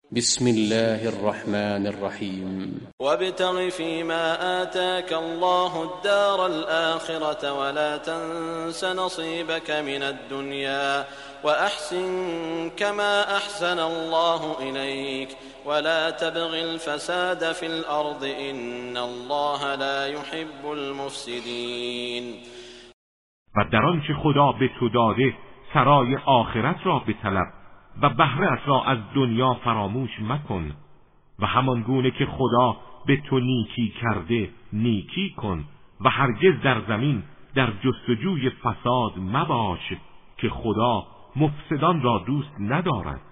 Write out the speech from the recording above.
بسم الله الرحمن الرحیم. وابتغ فيما آتاك الله الدار الآخرة ولا تنس نصيبك من الدنيا وأحسن كما أحسن الله إليك ولا تبغ الفساد في الأرض إن الله لا يحب المفسدين. و در آنچه خدا به تو داده سرای آخرت را بطلب و بهره‌اش را از دنیا فراموش مکن و همان گونه که خدا به تو نیکی کرده نیکی کن و هرگز در زمین در جستجوی فساد مباش که خدا مفسدان را دوست ندارد.